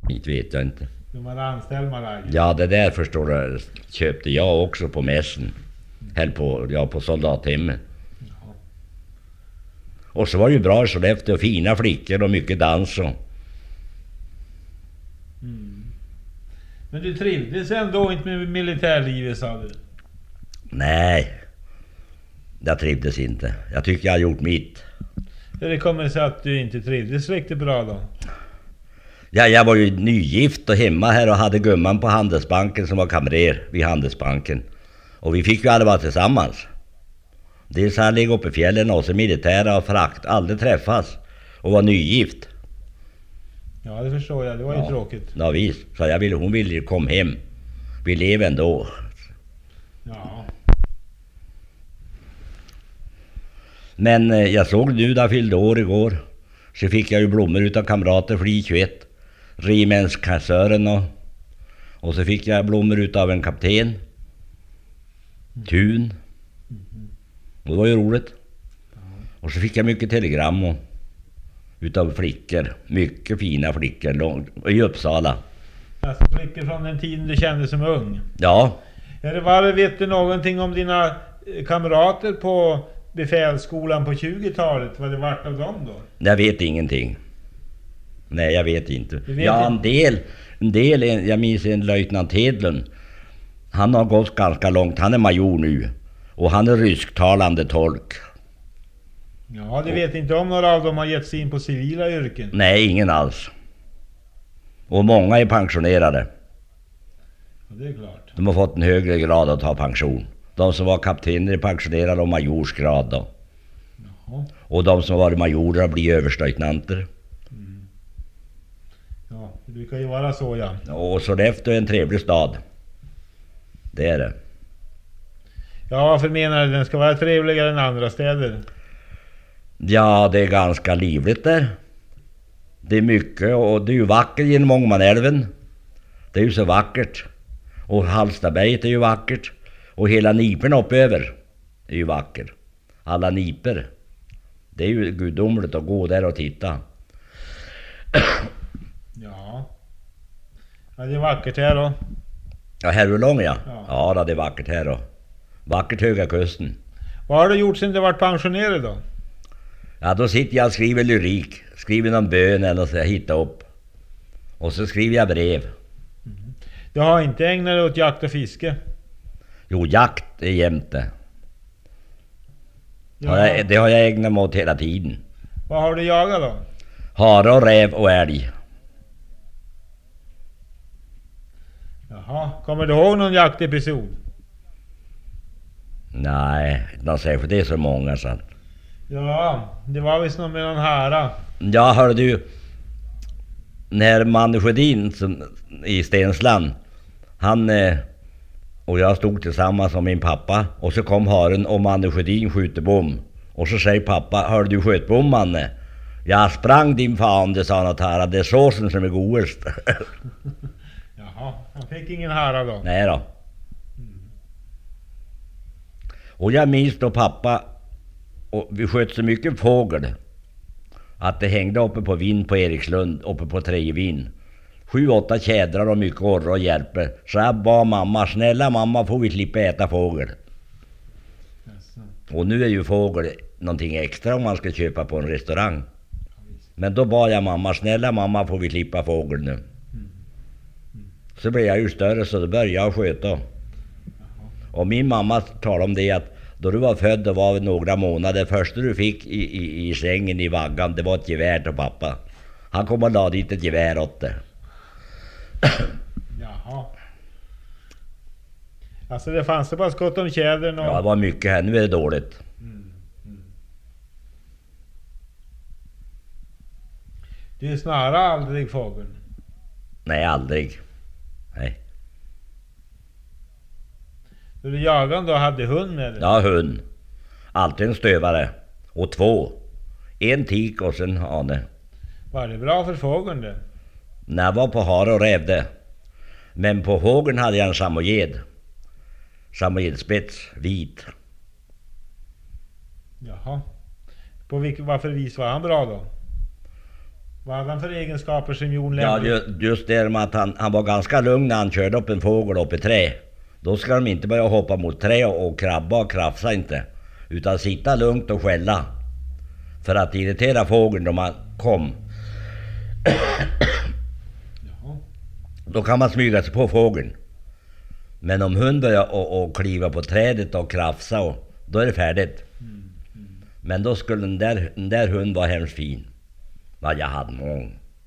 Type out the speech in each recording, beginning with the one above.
Inte vet jag inte. De hade anställt Malaja. Ja, det där förstår du, köpte jag också på mässen. Höll på, ja, på soldathemmet. Jaha. Och så var det ju bra i Sollefteå, fina flickor och mycket dans och... Mm. Men du trivdes ändå inte med militärlivet, sa du? Nej, jag trivdes inte. Jag tycker jag har gjort mitt. Det kommer sig att du inte trivdes riktigt bra då? Ja, jag var ju nygift och hemma här och hade gumman på Handelsbanken som var kamrer vid Handelsbanken. Och vi fick ju alla vara tillsammans. Dels han ligger uppe i fjällen och så militära och frakt, aldrig träffas. Och var nygift. Ja, det förstår jag. Det var ju tråkigt. Ja, visst. Så hon ville ju komma hem. Vi lever ändå. Ja. Men jag såg nu där fyllde år igår. Så fick jag ju blommor utav kamrater för 21. Regementskassören och så fick jag blommor utav en kapten. Tun. Och det var ju roligt. Och så fick jag mycket telegram och utav flickor. Mycket fina flickor i Uppsala. Alltså flickor från den tiden du kände som ung. Ja. Vet du någonting om dina kamrater på befälsskolan på 20-talet? Vad det vart av dem då? Jag vet ingenting. Nej, jag vet inte. Ja, en del, jag minns en löjtnant Hedlund. Han har gått ganska långt. Han är major nu. Och han är rysktalande tolk. Ja, det vet inte om några av dem har gett sig in på civila yrken. Nej, ingen alls. Och många är pensionerade. Ja, det är klart. De har fått en högre grad att ta pension. De som var kaptener är pensionerade och majorsgrad då. Jaha. Och de som varit majorer har blivit överstlöjtnanter. Ja, det brukar ju vara så, ja. Och Sollefteå är en trevlig stad. Det är det. Ja, varför menar du? Den ska vara trevligare än andra städer? Ja, det är ganska livligt där. Det är mycket och det är ju vackert genom Ångermanälven. Det är ju så vackert. Och Hallstaberget är ju vackert. Och hela Nipen uppöver är ju vacker. Alla niper. Det är ju gudomligt att gå där och titta. Ja. Ja, det är vackert här då. Ja, Härulång ja. Ja. Ja, då, det är vackert här då. Vackert Höga Kusten. Vad har du gjort sedan du varit pensionerad då? Ja, då sitter jag och skriver lyrik. Skriver någon bön eller så jag hittar upp. Och så skriver jag brev. Du har inte ägnat dig åt jakt och fiske? Jo, jakt är jämt det. Ja. Det har jag ägnat mig åt hela tiden. Vad har du jagat då? Hare och räv och älg. Jaha, kommer du ihåg någon jaktepisod? Nej, de säger för det är så många så att... Ja, det var visst någon med någon hara. Ja, hörde du. När Manne Sjödin i Stensland, han och jag stod tillsammans med min pappa. Och så kom haren och Manne Sjödin skjuter bom. Och så säger pappa, hörde du sköt bom, Manne? Jag sprang din fan, det sa något här. Det är såsen som är godast. Jaha, han fick ingen hara då. Nej då. Och jag minns då pappa, och vi sköt så mycket fågel att det hängde uppe på vind på Erikslund, uppe på Trejevin. 7-8 tjädrar och mycket orre och hjälper. Så jag bad mamma, snälla mamma, får vi slippa äta fågel. Jaså. Och nu är ju fågel någonting extra om man ska köpa på en restaurang. Men då bad jag mamma, snälla mamma, får vi slippa fågel nu. Så blev jag ju större så då började jag sköta. Och min mamma talade om det att då du var född och var några månader, första du fick i sängen i vaggan, det var ett gevär till pappa. Han kom och la dit ett gevär åt det. Jaha. Alltså det fanns det bara skott om tjädern och... Ja, det var mycket här, nu är det dåligt. Du snarare aldrig fågeln. Nej, aldrig. Nej. Så du jagade då hade hund med dig? Ja, hund. Alltid en stövare. Och 2. En tik och sen hane. Var det bra för fågeln det? När jag var på hare och rävde. Men på hågen hade jag en samojed. Samojedspets, vit. Jaha. På varför vis var han bra då? Vad hade han för egenskaper som Jon Ja, Lemby? just det med att han var ganska lugn när han körde upp en fågel upp i trä. Då ska de inte börja hoppa mot trä och krabba och krafsa inte. Utan sitta lugnt och skälla. För att irritera fågeln då man kom. Då kan man smyga sig på fågeln. Men om hund börjar och kliva på trädet och krafsa, då är det färdigt. Men då skulle den där hunden vara hemskt fin. Vad jag hade många.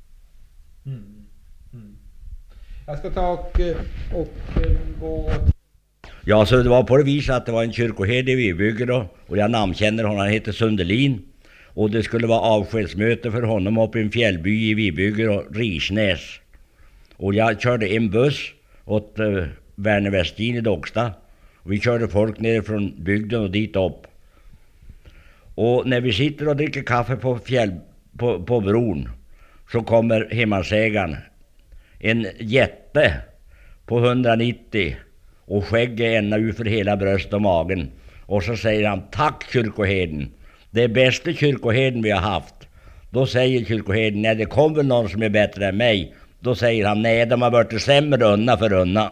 Jag ska ta och gå... Ja, så det var på det viset att det var en kyrkoherde i Vibygge då. Och jag namnkänner honom, han heter Sundelin. Och det skulle vara avskedsmöte för honom uppe i en fjällby i Vibygge och Risnäs. Och jag körde en buss åt Werner Westin i Docksta. Och vi körde folk ner från bygden och dit upp. Och när vi sitter och dricker kaffe på bron, så kommer hemmansägaren, en jätte på 190 och skägget ända ut för hela bröst och magen. Och så säger han: tack kyrkoherden, det är bästa kyrkoherden vi har haft. Då säger kyrkoherden: nej, det kom väl någon som är bättre än mig. Då säger han: nej, de har varit sämre unna för unna.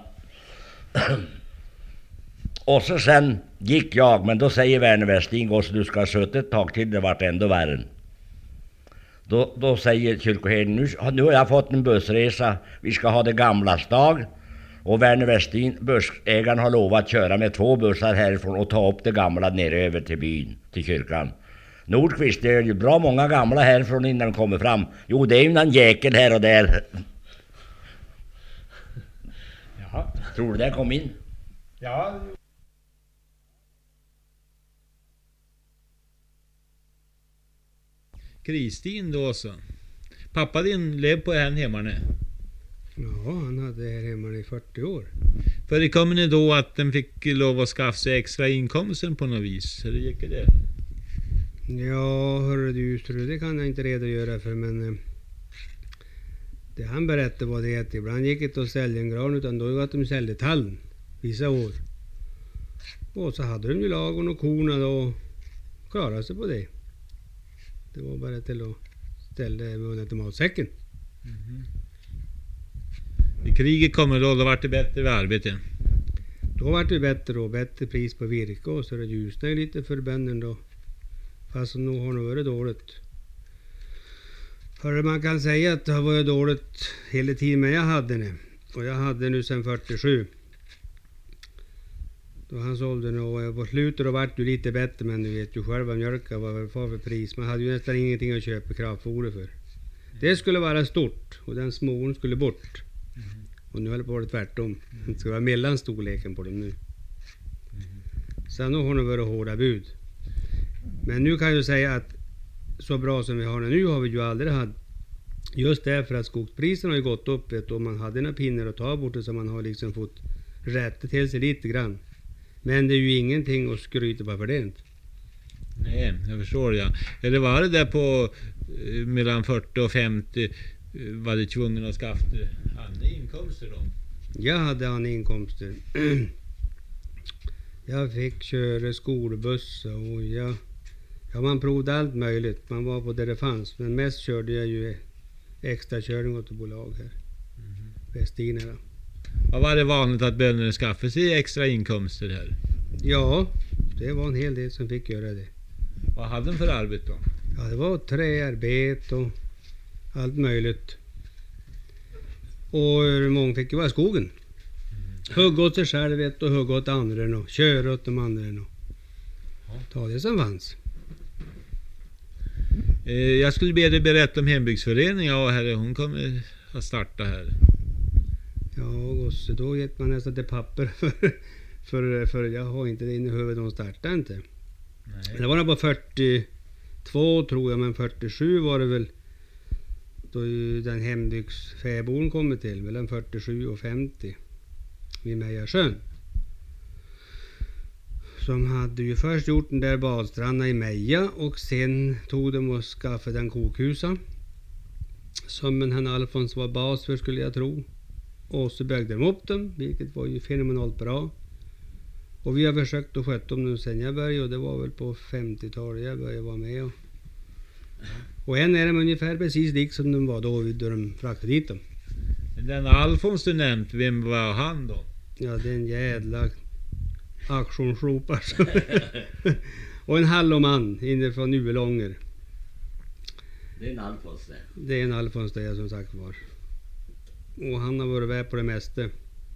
Och så sen gick jag, men då säger Werner Westin: gå så du ska ha suttit ett tag till, det vart ändå värre. Då säger kyrkoherden: nu har jag fått en bussresa, vi ska ha det gamlas dag. Och Werner Westin, bussägaren, har lovat att köra med 2 bussar härifrån och ta upp det gamla ner över till byn, till kyrkan. Nordqvist, det är ju bra många gamla härifrån innan de kommer fram. Jo, det är ju någon jäkel här och där. Jaha. Tror du det kom in? Ja. Kristin då så. Pappa din lev på en hemma nu. Ja, han hade här hemma i 40 år. För det kommer ni då att den fick lov att skaffa sig extra inkomsten på något vis? Hur gick det? Ja, hörru du, så det kan jag inte redogöra för, men det han berättade var det att ibland gick inte att sälja en gran, utan då var att de sålde tallen vissa år. Och så hade de ju lagen och korna då och klarade sig på det. Det var bara till att ställa munnen till matsäcken. I kriget kommer då vart det bättre vid arbete. Då var det bättre och bättre pris på virke, och så det ljusnade lite för bönden då. Fast nog har det varit dåligt. För man kan säga att det har varit dåligt hela tiden, men jag hade det. Och jag hade nu sedan 47. Då han sålde nu, och på slutet då vart det lite bättre, men du vet ju själva mjölka vad det var för pris. Man hade ju nästan ingenting att köpa kraftfoder för. Det skulle vara stort och den smån skulle bort. Och nu håller det på det tvärtom. Det ska vara mellanstorleken på dem nu. Sen då har det varit hårda bud. Men nu kan jag säga att så bra som vi har det nu har vi ju aldrig haft. Just därför att skogspriserna har ju gått upp, vet du, och man hade några pinnar att ta bort det, så man har liksom fått rätta till sig lite grann. Men det är ju ingenting att skryta på för det inte. Nej, jag förstår ja. Eller var det där på mellan 40 och 50 var det tvungen att skaffa andra inkomster då? Jag hade andra inkomster. Jag fick köra skolbuss och ja, man provade allt möjligt. Man var på där det fanns. Men mest körde jag ju extra körning åt bolag här. Westin då. Vad var det vanligt att bönderna skaffade sig extra inkomster här? Ja, det var en hel del som fick göra det. Vad hade de för arbete då? Ja, det var träarbete och allt möjligt. Och många fick ju vara i skogen. Hugga åt sig själv, vet, och hugga åt andra och köra åt de andra och ta det som fanns. Jag skulle be dig berätta om hembygdsföreningen. Ja, här, hon kommer att starta här. Ja, och så då ger man nästan det papper för jag har inte det inne i huvudet, de startade inte. Nej. Det var nog på 42 tror jag, men 47 var det väl då den hembygdsfäboden kom till, mellan 47 och 50 vid Mejarsjön. Som hade ju först gjort den där badstranden i Meja, och sen tog de och skaffade en kokhusa som en Alfons var bas för, skulle jag tro. Och så byggde de upp dem, vilket var ju fenomenalt bra. Och vi har försökt att sköta dem nu sen jag började, och det var väl på 50-talet jag började vara med. Och än är de ungefär precis lik som de var då de fraktade dit dem. Den Alfons du nämnt, vem var han då? Ja, det är en jävla aktionsropare. Och en halloman inifrån Uelånger. Det är en Alfons det. Det är en Alfons det som sagt var. Och han har varit med på det mesta.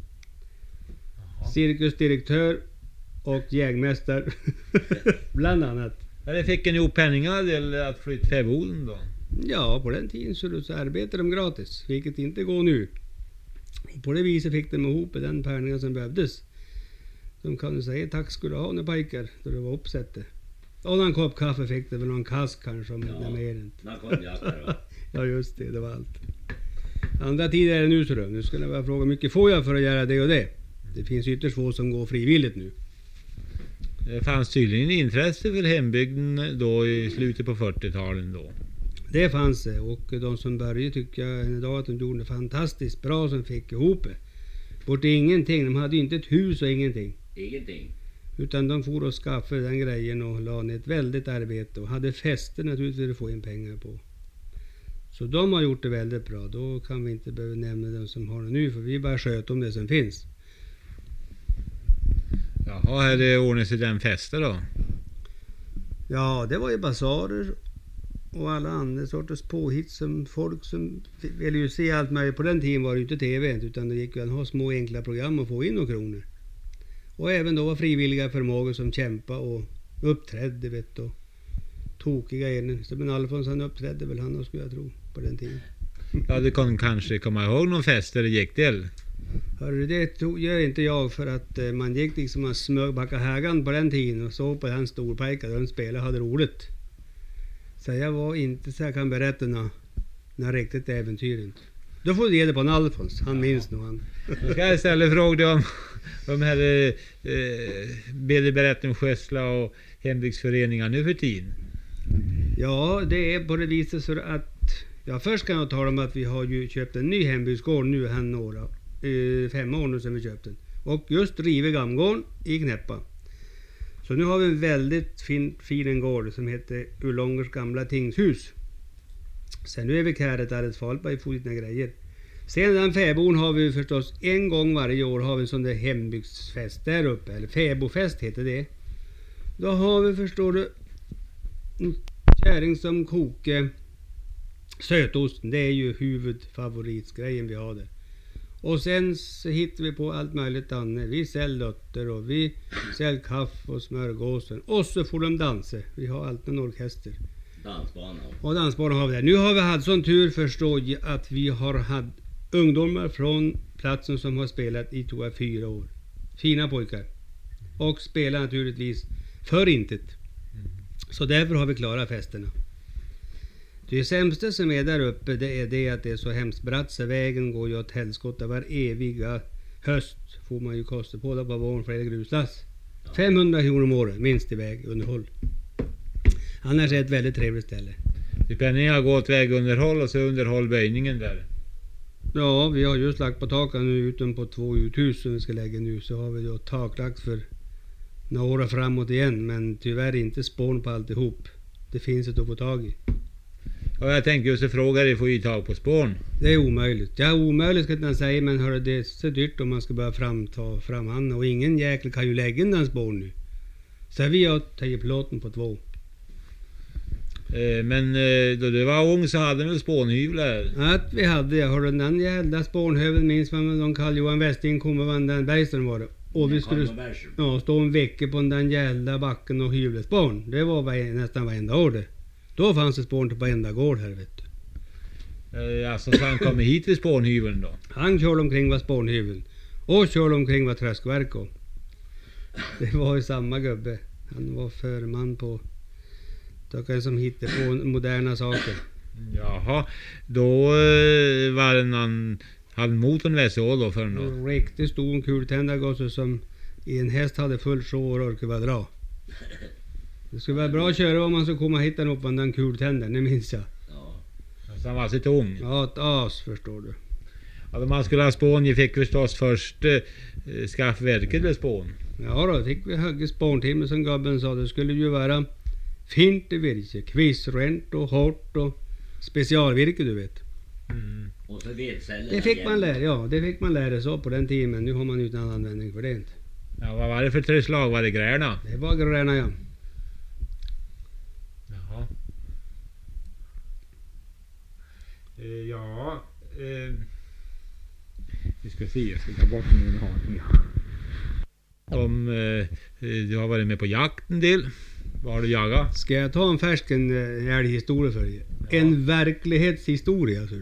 Cirkusdirektör och jägmästare. Bland annat. Eller fick en ihop penningar till att flytta fäboden då? Ja, på den tiden så arbetade de gratis, vilket inte går nu. Och på det viset fick de ihop den penningen som behövdes. De kan ju säga tack skulle ha när pojkar, då det var uppsättet. Och någon kopp kaffe fick det väl, någon kask kanske om inte mer än. Ja just det, det var allt. Andra tider är det nu så då. Nu skulle jag bara fråga mycket får jag för att göra det och det. Det finns ytterst få som går frivilligt nu. Det fanns tydligen intresse för hembygden då i slutet på 40-talet då. Det fanns det, och de som började tycker jag en dag att de gjorde fantastiskt bra som fick ihop det. Bort ingenting, de hade inte ett hus och ingenting. Ingenting. Utan de for och skaffade den grejen och la ner ett väldigt arbete och hade fester naturligtvis att få in pengar på. Så de har gjort det väldigt bra, då kan vi inte behöva nämna de som har det nu, för vi bara sköter om det som finns. Jaha, är det ordnat sig den fester då? Ja, det var ju basarer och alla andra sorters påhitt som folk som ville ju se allt möjligt. På den tiden var det ju inte tv utan det gick ju att ha små enkla program och få in några kronor. Och även då var frivilliga förmågor som kämpa och uppträdde vet och tokiga enen. Så men Alfons han uppträdde väl han skulle jag tro på den tiden. Ja, du kan kanske komma ihåg någon fest där det gick till? Hörru, det gör inte jag för att man gick liksom och smög backa hägan på den tiden och såg på den storpajka där de spelade hade roligt. Så jag var inte så jag kan berätta några riktigt äventyren. Då får du ge det på en Alfons, han minns nog han. Jag ska istället fråga dig om de här berätten om Sjösla och hembygdsföreningar nu för tiden. Ja, det är på det viset så att ja, först kan jag tala om att vi har ju köpt en ny hembygdsgård nu här några 5 år nu sedan vi köpt den. Och just river Gamgården i Knäppa. Så nu har vi en väldigt fin gård som heter Uelångers gamla tingshus. Sen nu är vi käret där ett Falpa i fotna grejer. Sen den fäbon har vi förstås en gång varje år har vi en sån där hembygdsfest där uppe. Eller fäbofest heter det. Då har vi förstår du en käring som kokar sötosten. Det är ju huvudfavoritgrejen vi har där. Och sen så hittar vi på allt möjligt annat. Vi säljer lotter och vi säljer kaffe och smörgåsen. Och så får de dansa. Vi har alltid en orkester. Dansbana. Och dansbana har vi där. Nu har vi haft sån tur förstå att vi har haft ungdomar från platsen som har spelat i 4 år. Fina pojkar. Och spelar naturligtvis för intet. Så därför har vi klarat festerna. Det sämsta som är där uppe det är det att det är så hemskt bratt så vägen går ju åt helskotta var eviga höst får man ju kosta på på våren flera gruslass. 500 kronor om året minst i vägunderhåll. Annars är det ett väldigt trevligt ställe. Det penningen har gått vägunderhåll och så underhåll böjningen där. Ja, vi har just lagt på taken nu utom på 2 uthus som vi ska lägga nu så har vi då taklagt för några framåt igen men tyvärr inte spån på alltihop. Det finns ett att få tag i. Och jag tänker just fråga dig, får ju tag på spån. Det är omöjligt. Ja, omöjligt ska jag säga, men hörru, det är så dyrt om man ska börja ta fram han. Och ingen jäkel kan ju lägga in den spån nu. Så vi har tagit plåten på 2. Men då du var ung så hade du spånhyvlar. Att vi hade, jag hörde den jävla spånhöven minns man de Karl Johan Westing kommer van den Bergström var det. Och vi skulle stå en vecka på den jävla backen och hyvla spån. Det var nästan varenda år det. Då fanns det spån till varenda gård här vet du. Alltså så han kommer hit vid spånhyveln då? Han körde omkring var spånhyveln. Och körde omkring var tröskverk och. Det var ju samma gubbe. Han var förman på tackar som hittade på moderna saker. Jaha, då var det någon hade motorn vässå då för då? En riktigt stor kultändargosse som i en häst hade fullt sjå och orkade dra. Det skulle vara bra att köra om man skulle komma hit upp på den kultändaren, det minns jag. Ja. Så han var så tung? Ja, ett as förstår du. Ja, om man skulle ha spån, ni fick förstås först skaffverket med spån. Ja då fick vi högre spåntimme som gubben sa. Det skulle ju vara Fint virke, kvissrent och hårt och specialvirke, du vet. Och så vedceller. Det fick man lära, ja, det fick man lära sig på den tiden, men nu har man ju inte någon användning för det inte. Ja, vad var det för tre slag? Var det grärna? Det var gröna, ja. Jaha. Vi ska se, jag ska ta bort min haning. Om du har varit med på jakt en del. Vad har du jagat? Ska jag ta en färsken älghistoria för dig? Ja. En verklighetshistoria, så du.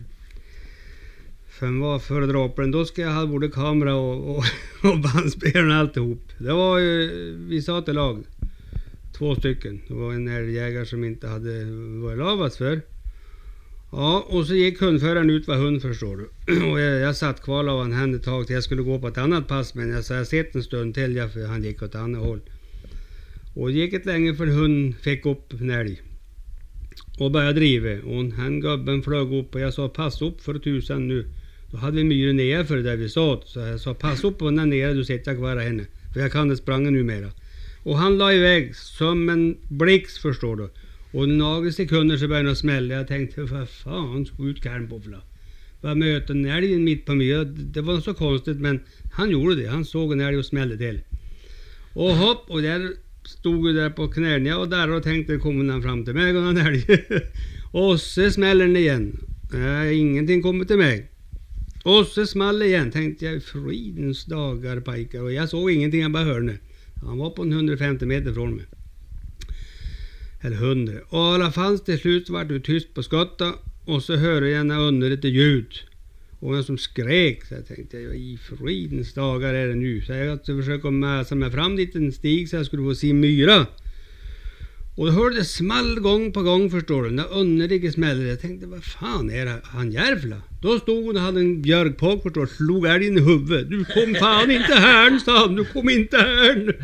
För vad föredraparen, då ska jag ha både kamera och bandspelaren och alltihop. Det var ju, vi sa till lag, 2 stycken. Det var en älgjägare som inte hade varit lavats för. Ja, och så gick hundföraren ut vad hund, förstår du. Och jag satt kvar av en hand ett tag till jag skulle gå på ett annat pass, men jag sa jag sett en stund till, för han gick åt annat håll. Och det gick ett länge för hund fick upp en älg. Och började driva. Och han gubben flög upp och jag sa pass upp för 1000 nu. Då hade vi myren nere för det där vi sa. Så jag sa pass upp och nere, du sitter kvar henne. För jag kan det spranga numera. Och han la iväg som en blixt, förstår du. Och några sekunder så började det smälla. Jag tänkte, vad fan, skjut kärnboffla. Vad möter en älgen mitt på mig? Det var så konstigt, men han gjorde det. Han såg en älg och smällde till. Och hopp, och där stod ju där på knäna och där och tänkte, kommer han fram till mig och han älg. Och så smäller den igen. Ingenting kommer till mig. Och så small igen, tänkte jag, fridens dagar pajkar. Och jag såg ingenting, jag bara hörde. Han var på 150 meter från mig. Eller 100. Och i alla fall till slut var det tyst på skotta. Och så hörde jag under lite ljud. Och en som skrek. Så jag tänkte, i fridens dagar är det nu. Så jag skulle försöka mäsa mig fram dit en stig så jag skulle få se myra. Och då hörde det small gång på gång, förstår du. När underliga smällde. Jag tänkte, vad fan är det? Han järvla. Då stod hon och hade en björkpåk, förstår du. Slog älgen i huvudet. Du kom fan inte här, sa han. Du kom inte här.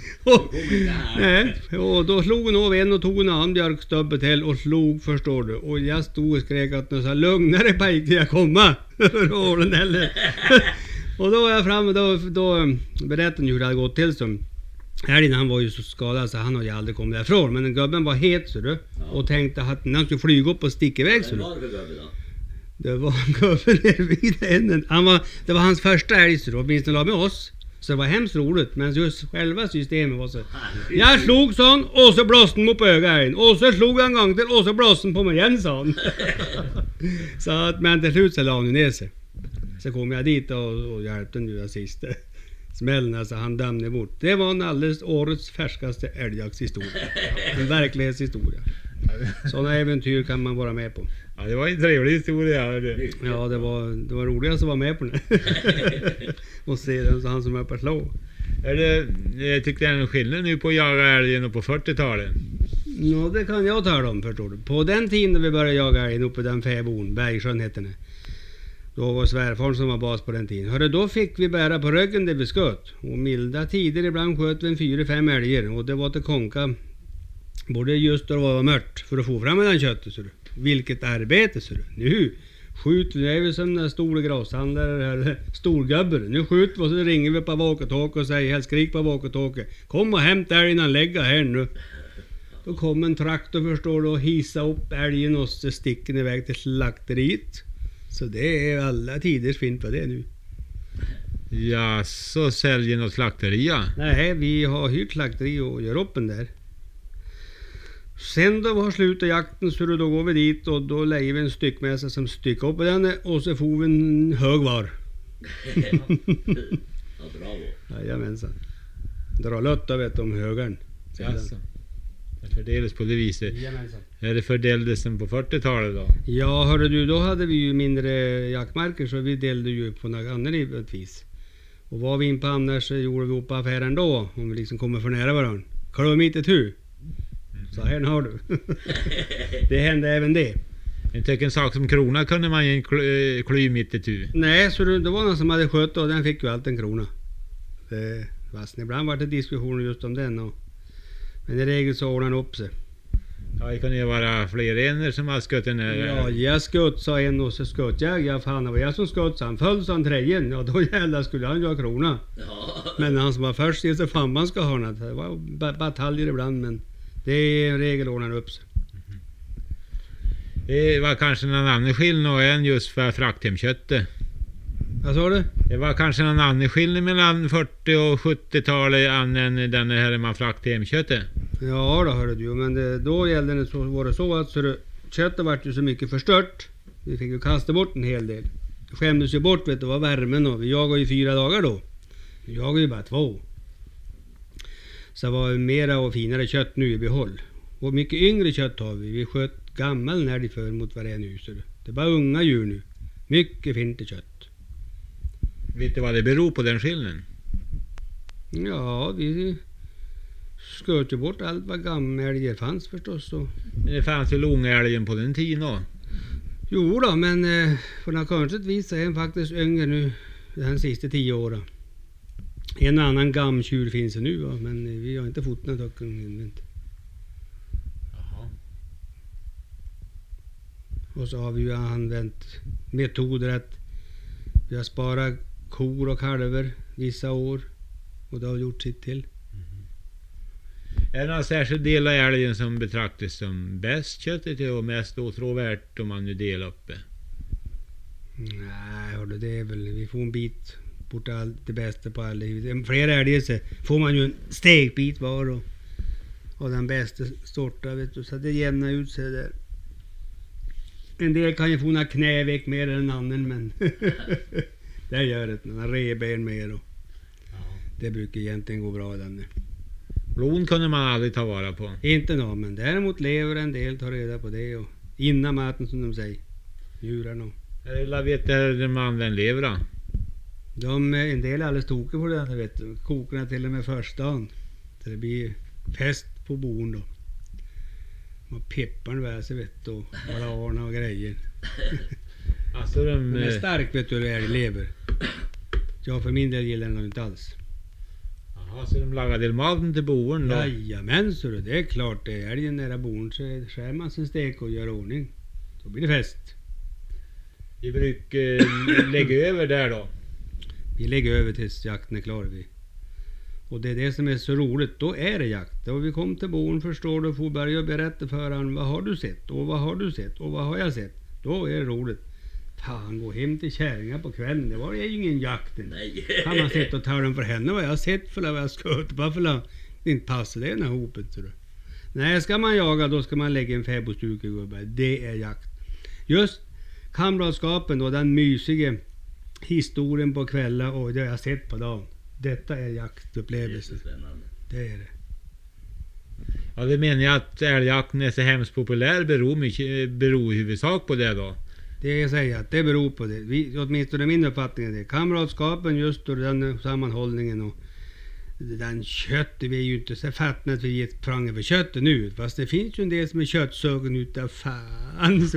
Och då slog hon av en och tog en annan björkstubbe till och slog, förstår du. Och jag stod och skrek att nu sa lugnare pajk till jag komma. Och då var jag framme, då berättade hon hur det hade gått till som. Älgen, han var ju så skadad så han har ju aldrig kommit därifrån. Men gubben var het, så du. Och tänkte att han skulle flyga upp och sticka iväg, så du. Det var gubben vid änden. Det var hans första älg, så då. Minst la med oss. Så det var hemskt roligt, men just själva systemet var så. Jag slog sån, och så blåste han mot ögat. Och så slog han en gång till, och så blåste han på mig igen, sa han. Så att, men till slut så la han ner sig. Så kom jag dit och hjälpte den ju sista smällen, alltså han dömde bort. Det var en alldeles årets färskaste älgjaktshistoria. En verklighetshistoria. Sådana äventyr kan man vara med på. Ja, det var en trevlig historia. Ja, det var roligast att vara med på den. Och se den så han som är på slå. Jag tyckte det är en skillnad nu på att jaga älgen och på 40-talet. Ja, det kan jag tala om, förstår du. På den tiden när vi började jaga älgen uppe på den fäbon, Bergsjön hette det. Då var svärfaren som var bas på den tiden. Hörde, då fick vi bära på ryggen det vi sköt. Och milda tider ibland sköt vi 4-5 älgar. Och det var till konka. Både just då det var mört för att få fram den köttet, så du. Vilket arbete, så du. Nu skjuter vi, det är vi som den stora gråshandlare eller storgubbar. Nu skjuter vi och så ringer vi på walkie-talkie och säger, helst skrik på walkie-talkie. Kom och hämta älgen och lägga här nu. Då kom en traktor, förstår du, och hissa upp älgen och så sticker den iväg till slakteriet. Så det är alla tiders fint på det nu. Ja, så säljer något slakteria? Nej, vi har hyrt slakteri och gör upp den där. Sen då var slutet jakten, så då går vi dit och då lägger vi en styckmässa som styckar upp den och så får vi en hög var. Ja, bravo. Jajamensan. Dra lötta, vet du, om högern. Jaså. Det fördelas på det viset. Jajamensan. Är det fördeldelsen på 40-talet då? Ja, hörru du, då hade vi ju mindre jaktmarker så vi delade ju på något annat vis. Och var vi in på annars så gjorde vi upp affären då, om vi liksom kommer för nära varandra. Kan du mitt ett hur? Så här har du. Det hände även det. Jag tycker en sak som krona kunde man ju kly mitt i tu. Nej, så det var någon som hade skött och den fick ju allt en krona. Fast ibland var det diskussioner just om den. Men i regel så ordnade han upp sig. Ja, det kan ju vara fler ener som har skött den här. Ja, jag skött, sa en och så skött jag. Ja, fan, det var jag som skött, så han föll, sa han trägen. Ja, då jävlar skulle han ju ha krona. Ja. Men han som var först så fan man ska ha något. Det var bataljer ibland, men Det är en regel ordnar upp sig. Det var kanske någon annan skillnad än just för frakthemköttet. Vad sa du? Det var kanske någon annan skillnad mellan 40- och 70-talet än den här man frakthemköttet. Ja då hörde du, men då gällde det så, var det så att köttet var ju så mycket förstört. Vi fick ju kasta bort en hel del. Det skämdes ju bort, vet du, vad värmen och vi jagade ju 4 dagar då. Vi jagade ju bara 2. Så det var mera och finare kött nu i behåll. Och mycket yngre kött har vi. Vi sköt gammal när de för mot vad det är nu. Så det är bara unga djur nu. Mycket fint kött. Vet du vad det beror på den skillnaden? Ja, vi sköt ju bort allt vad gammelälgar fanns förstås. Och Det fanns ju långälgen på den tiden då. jo då, men på något konstigt vis är den faktiskt yngre nu den sista 10 åren. En annan gamtjur finns det nu, va? Men vi har inte fått något och inte. Jaha. Och så har vi ju använt metoder att vi har sparat kor och kalvar vissa år. Och det har gjort sitt till. Är det någon särskild del av älgen som betraktas som bäst köttet och mest åtråvärt om man nu delar upp det? Nej, hörde, det är väl, vi får en bit bort allt det bästa på alla. Flera älgar så får man ju en stekbit var och den bästa sorten, vet du, så det jämnar ut sig där. En del kan ju få några knäveck mer än en annan, men det gör det, några reben mer och det brukar egentligen gå bra den. Blod kunde man aldrig ta vara på. Inte nå, men däremot lever en del, tar reda på det och innan maten som de säger. Djuren och Jag vet när man använder levra. en del är alldeles tokiga på den, vet du. Kokarna till och med första dagen. Så det blir fest på bon då. Och pepparn väser, vet du, och bananer och grejer. Alltså Den är stark, vet du, det är lever. Jag för min del gillar den nog inte alls. Jaha, så de lagade maten till boen då? Jajamän, så det är klart. Det är älgen nära bon så skär man sin stek och gör ordning. Då blir det fest. Vi brukar lägga över där då. Vi lägger över tills jakten är klar. Och det är det som är så roligt. Då är det jakt. Och vi kom till bon, förstår du, får börja berätta för han. Vad har du sett? Och vad har du sett? Och vad har jag sett? Då är det roligt. Fan, gå hem till kärringar på kvällen. Det var ju ingen jakt. Kan man sitta och tala om för henne vad jag har sett för vad jag sköt. Varför det inte passar det här hopet. Så. Nej, ska man jaga då ska man lägga en fäbodstuga, gubbar. Det är jakt. Just kamratskapen och den mysiga historien på kvällen och det har jag sett på dagen. Detta är jaktupplevelse. Det är det. Ja, det menar jag att älgjakten är så hemskt populär beror i huvudsak på det då. Det jag säger att det beror på det. Åtminstone min uppfattning är det. Kamratskapen just och den sammanhållningen och den köttet. Vi är ju inte så fatna att vi ger prang över köttet nu. Fast det finns ju en del som är köttsögen utav fan.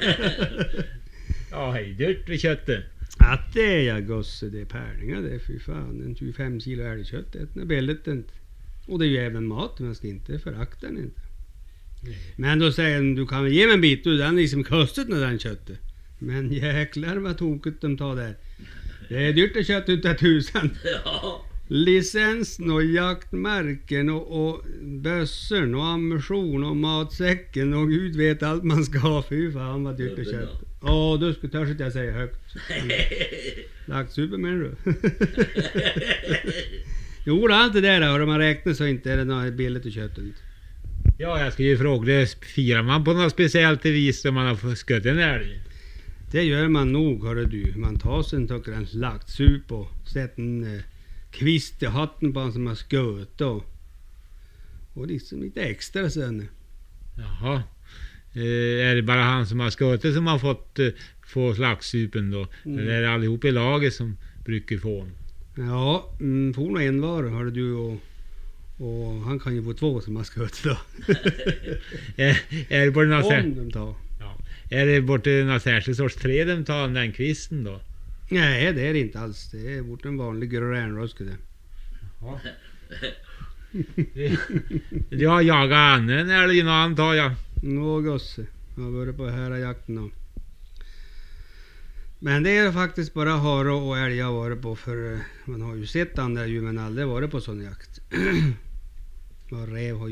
Ja, hej, dyrt vid köttet. Att det är jag gosse, det är pärlingar det. Fy fan, en 25 kilo älgkött. Det är väldigt inte. Och det är ju även mat, man ska inte förakta den inte. Men då säger den, du kan ge mig en bit, den är liksom kostat när den köttet. Men jäklar vad tokigt de tar där. Det är dyrt att köta utav 1000. Ja. Licensen och jaktmärken och bössorn och ammunition och matsäcken och gud vet allt man ska ha. Fy fan vad dyrt att köta. Ja, då skulle törs jag säga högt. Lagt supermen du. Jo, det är inte det där. Om man räknar så inte är det något billigt att köta. Ja, jag ska ju fråga det. Firar man på något speciellt vis om man har fått skött en älg? Det gör man nog, hörru du. Man tar sig en laxsup och sätter en kvist i hatten på han som har sköt och liksom lite extra sen. Jaha. Är det bara han som har skjutit som har fått få slagssupen då? Eller är det allihop i laget som brukar få? Ja, får nog en var hörde du och han kan ju få 2 som har skjutit då. Är det både om de tar. Ja. Är det borta någon särskild sorts träd de tar den kvisten då? Nej, det är det inte alls. Det är bort en vanlig grönroske det. Ja. Jag jagar annan älg antar jag. Nå gosse, jag har varit på här jakten då. Men det är faktiskt bara hare och älg jag har varit på, för man har ju sett andra djur men aldrig varit på sån jakt. Och räv har ju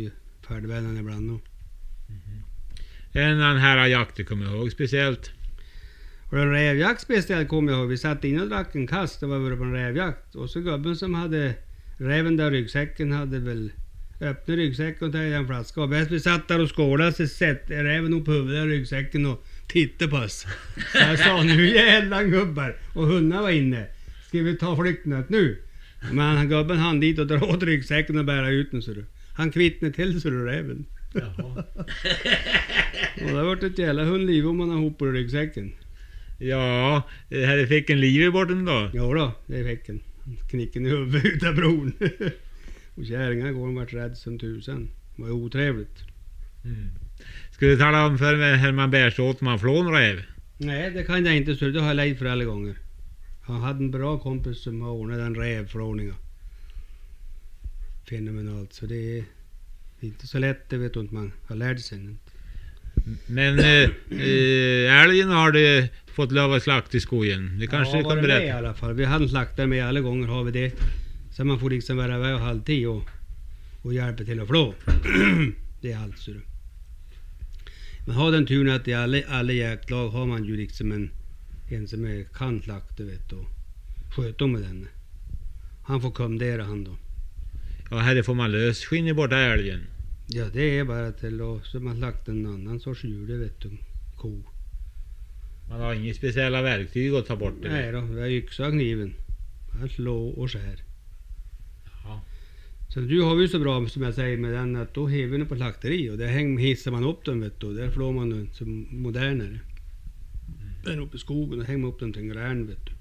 färdvännen ibland. Och. En annan här jakter kommer jag ihåg speciellt. Och en rävjakt speciellt kommer jag ihåg. Vi satt in och drack en kast och var på en rävjakt. Och så gubben som hade räven där ryggsäcken hade väl öppnat ryggsäcken och tagit en flaska. Och bäst vi satt där och skålade så sett räven upp huvudet i ryggsäcken och tittade på oss. Så jag sa, nu jävlar gubbar. Och hundarna var inne. Ska vi ta flyktnät nu? Men gubben hann dit och dra åt ryggsäcken och bära ut den, så du. Han kvittnade till så du räven. Jaha. Och det har varit ett jävla hundliv om man har ihop på ryggsäcken. Ja, här fick en liv i borten då. Jo då, det fick en. Knicken i huvudet utav bron. Och kärringar går och vart rädd som tusen. Det var otrevligt. Ska du tala om för mig hur man bär sig åt man flån räv? Nej, det kan jag inte, så det har jag lejt för alla gånger. Han hade en bra kompis som har ordnat en rävflåning. Fenomenalt, så det är inte så lätt, det vet du inte, man har lärt sig. Men älgen har du fått lov att slakta i skogen. Det kanske ja, du kan med berätta. i alla fall. Vi hade slaktat med alla gånger, har vi det. Så man får liksom vara vid och halv 10 och hjälpa till att flå. Det är allt, så du. Men har den turen att i alla jaktlag har man ju liksom en som är kan slakta, vet du, och sköta med den. Han får kommendera han då. Ja, här får man lös skinn i borta älgen. Ja, det är bara till att så man slaktar en annan sorts djur, det vet du, ko. Man har inga speciella verktyg att ta bort det. Nej då, vi har yxa och kniven. Han slår och skär. Ja. Så du har ju så bra som jag säger med den att då häver den på slakteri och där hissar man upp den, vet du. Där flår man den som modernare. Där uppe i skogen och hänger upp den till en gränd, vet du.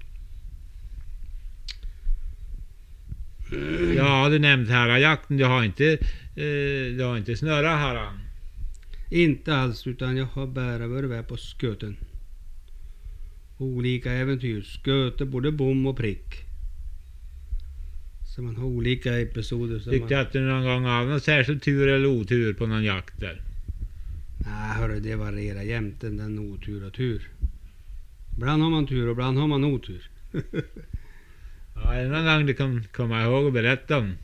Ja, du nämnde harrajakten. Du har inte snöra harran. Inte alls, utan jag har bara varit på sköten. Olika äventyr. Sköte både bom och prick. Så man har olika episoder. Tyckte du att du någon gång har någon särskild tur eller otur på någon jakt där? Nej, hörru, det varierar jämt den otur och tur. Ibland har man tur och ibland har man otur. Ja, är det någon gång du kan komma ihåg och berätta om?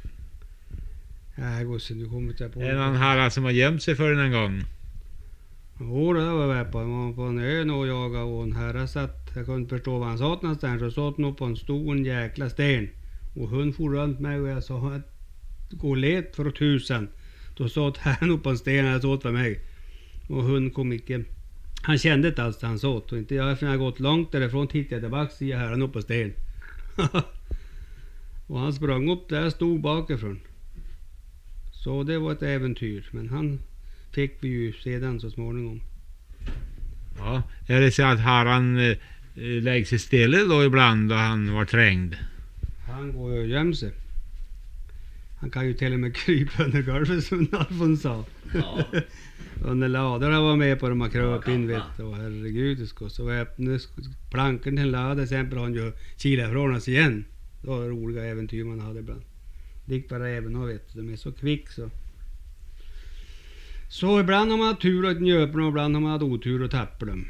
Nej, gossen, du kommer inte på Är det någon harra som har gömt sig för den en gång? Jo, det var jag på en ö och jagade och en herre satt. Jag kunde inte förstå vad han satt någonstans. Så satt nog på en stor jäkla sten. Och hon for runt mig och jag sa att gå och let för 1000. Då satt han upp på en sten och jag satt för mig. Och hon kom inte. Han kände inte alls att han satt. Och inte jag, för jag hade gått långt därifrån, tittade jag tillbaka och jag herren upp på sten. Och han sprang upp där, stod bakifrån. Så det var ett äventyr. Men han fick vi ju sedan så småningom. Ja, är det så att harran lägger sig stilla då ibland då han var trängd? Han går ju och gömmer sig. Han kan ju till och med krypa under golvet som Alfons sa. Ja. Under ladorna var med på de här kröp Ja, in, kappa. vet du. Och herregud, det ska så öppna planken till en lada. Exempel han ju kila från oss igen. Det var roliga äventyr man hade ibland. Det gick bara även och vet du. De är så kvick så. Så ibland har man haft tur och njöper och ibland har man haft otur och tappar dem.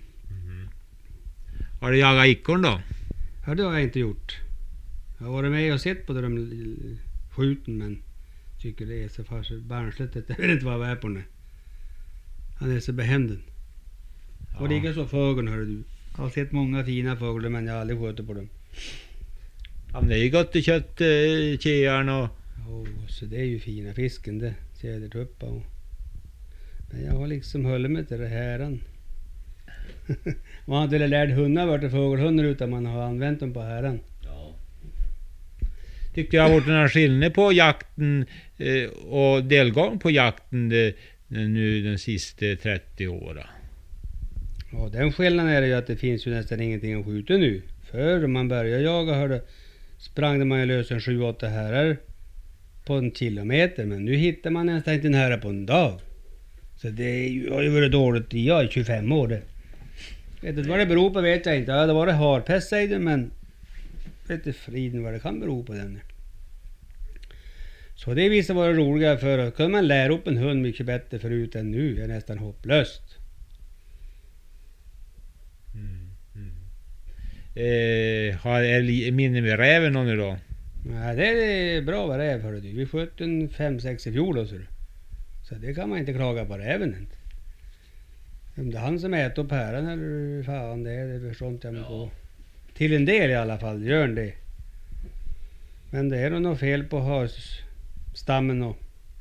Har du jagat ikorn då? Ja, det har jag inte gjort. Jag har varit med och sett på de skjuten, men tycker det är så barnsligt att jag vet inte vad jag är på nu. Han är så behänden. Ja. Och lika så fågeln, hör du. Jag har sett många fina fåglar men jag har aldrig skjutit på dem. Ja, men det är ju gott i kött, tjejarn och... Så det är ju fina fisken det. Tjädertuppa och... Men jag har liksom hållit mig till det här. Man har inte lärt hundar vart det fågelhundar utan man har använt dem på häran. Ja. Tyckte jag har varit en skillnad på jakten och delgång på jakten nu den sista 30 åren. Ja, den skillnaden är det ju att det finns ju nästan ingenting att skjuta nu. Förr om man började jaga hörde, sprang man ju lös en 7-8 härar på en kilometer. Men nu hittar man nästan inte en hära på en dag. Så det har ju varit dåligt i 25 år det. Vet inte vad det beror på vet jag inte. Ja, det var det harpest säger du, men vet inte friden vad det kan bero på den. Så det visar vara roliga för kunde man lära upp en hund mycket bättre förut än nu. Det är nästan hopplöst. Är minne med räven någon idag? Nej, det är bra vad räv hörde du. Vi sköt en 5-6 i fjol då, så. Så det kan man inte klaga på räven inte. Om det är han som äter upp päron eller fan det förstår inte jag mig på. Till en del i alla fall gör det. Men det är nog något fel på stammen och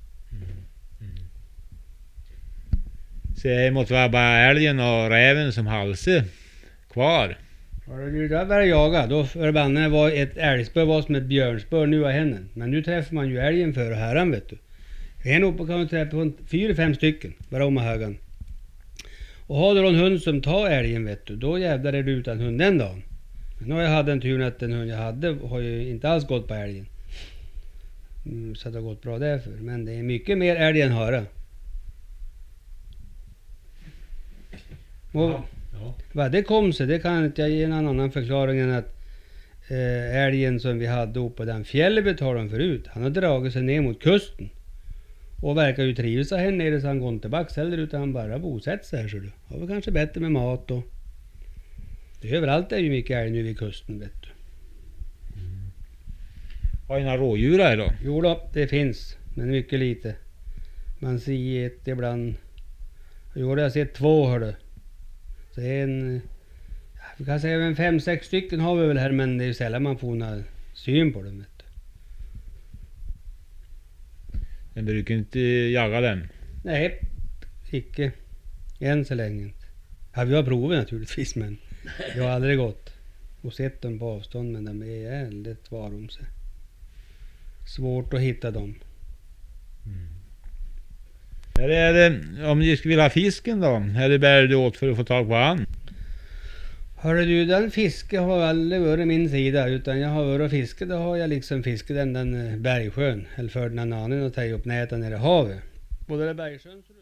Så det måste vara bara älgen och räven som halse kvar. Ja, du där började jaga, då förbannade var ett älgspör var som ett björnspör nu av henne. Men nu träffar man ju älgen för herran vet du. En uppe kan man träffa på 4-5 stycken, bara om och högan. Och har du en hund som tar älgen vet du, då jävlar är du utan hund den dagen. Men nu har jag hade en tur att den hund jag hade har ju inte alls gått på älgen. Så det har gått bra därför. Men det är mycket mer älg än hare. Och vad det kom sig, det kan inte jag ge någon annan förklaring än att älgen som vi hade uppe på den fjället vi talade om förut, han har dragit sig ner mot kusten. Och verkar ju trivas här nere så han går inte tillbaka heller utan han bara bosätter sig här så du. Har väl kanske bättre med mat och det är överallt är ju mycket älg nu vid kusten vet du. Har ni några rådjur här då? Jo då, det finns, men mycket lite. Man ser ett ibland. Jo, jag har sett 2 hördu. Så det är en, vi kan säga 5-6 stycken har vi väl här, men det är ju sällan man får någon syn på dem vet du. Men brukar inte jaga den? Nej, icke. Än så länge inte. Ja, vi har provat naturligtvis, men jag har aldrig gått och sett dem på avstånd, men de är väldigt varom sig. Svårt att hitta dem. Är det, om ni skulle vilja ha fisken då? Eller bär du åt för att få tag på han? Hörru du, den fiske har aldrig varit min sida, utan jag har varit och fiskat, då har jag liksom fiskat den bergsjön, eller för den anen och tagit upp näten nere i havet. Både det bergsjön